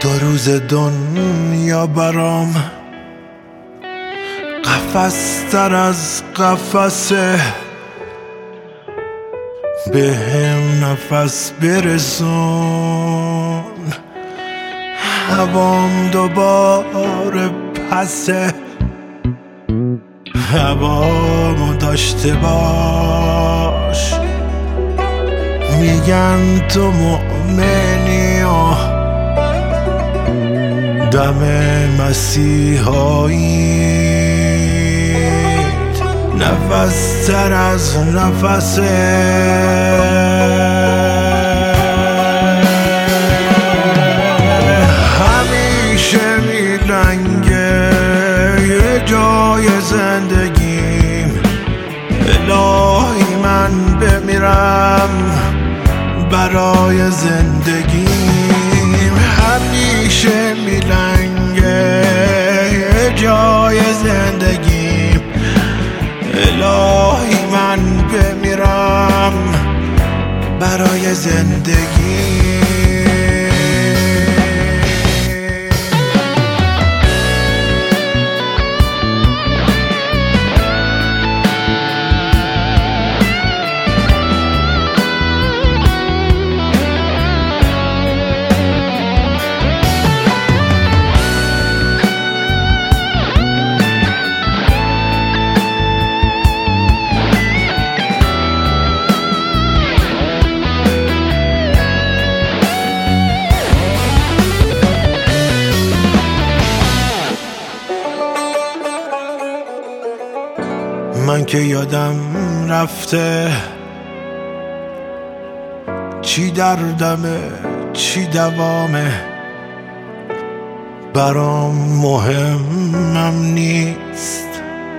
دو روز دنیا برام قفس تر از قفسه، به هم نفس برسون، هوام دوباره پسه، هوامو داشته باش. میگن تو مؤمنی و دم مسیحاییت نفس تر از نفسه. همیشه میلنگه یه جای زندگیم، الهی من بمیرم برای زندگیم. همیشه میلنگه یه جای زندگیم، الهی من بمیرم برای زندگیم. من که یادم رفته چی دردمه چی دوامه، برام مهمم نیست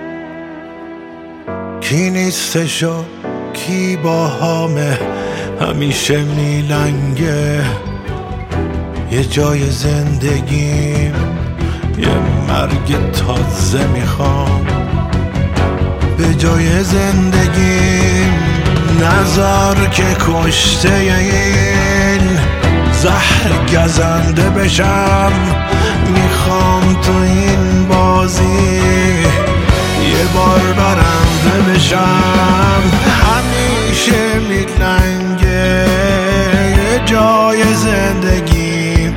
کی نیستش و کی باهامه. همیشه میلنگه یه جای زندگیم، یه مرگ تازه میخوام به جای زندگیم. نذار که کشته این زهر گزنده بشم، میخوام تو این بازی یه بار برنده بشم. همیشه میلنگه یه جای زندگیم،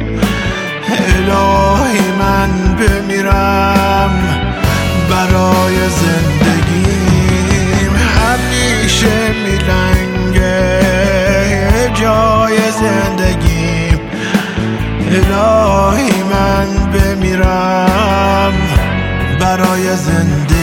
الهی من بمیرم برای زندگیم. همیشه میلنگه یه جای زندگیم، الهی من بمیرم برای زندگیم.